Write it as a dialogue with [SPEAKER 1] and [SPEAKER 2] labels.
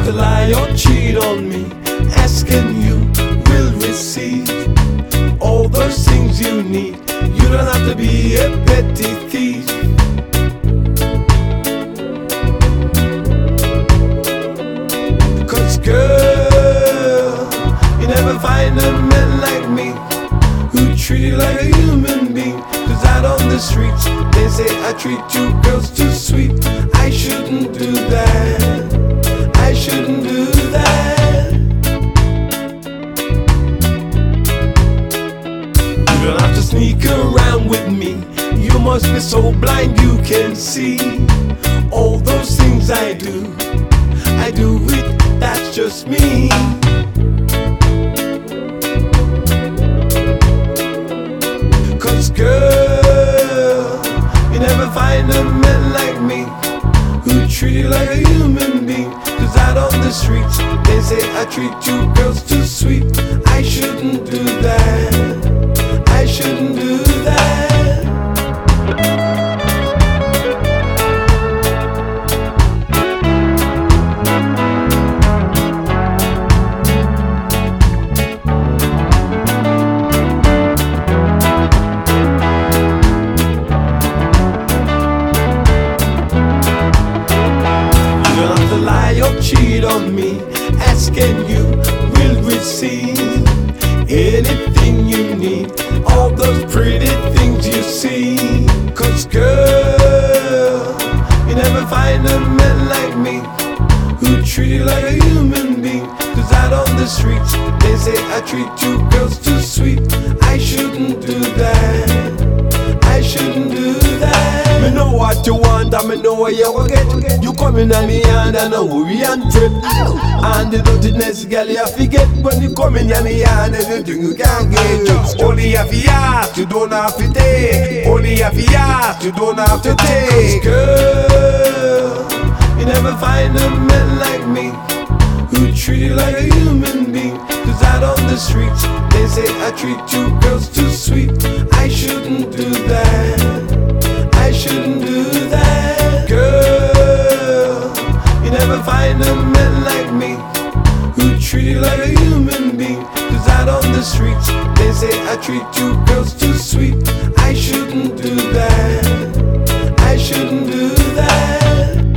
[SPEAKER 1] to lie or cheat on me, asking you will receive all those things you need. You don't have to be a petty thief. Cause girl, you never find a man like me who treat you like a human being. Cause out on the streets they say I treat you girls too sweet. I shouldn't do that, I shouldn't do that. You don't have to sneak around with me, you must be so blind you can see all those things I do it, that's just me. Cause girl, you never find a man like me who treat you like a human being. Cause out on the streets they say I treat you girls too sweet. I shouldn't do that, I shouldn't do that. Cheat on me, asking you will receive anything you need, all those pretty things you see. Cause girl, you never find a man like me who treat you like a human being. Cause out on the streets they say I treat you girls too sweet. I shouldn't do that, I shouldn't do that. Me know what you want and me know what you will get. You come in on me hand and know we and trip. And the dirtiness, girl, you forget. When you come in on me hand, everything you can get. Only have you ask, you don't have to take. Only have you ask, you don't have to take. Girl, you never find a man like me who treat you like a human being. Cause out on the streets they say I treat you girls too sweet. I shouldn't do that, I shouldn't do that. Girl, you never find a man like me who treat you like a human being. Cause out on the streets they say I treat you girls too sweet. I shouldn't do that, I shouldn't do that.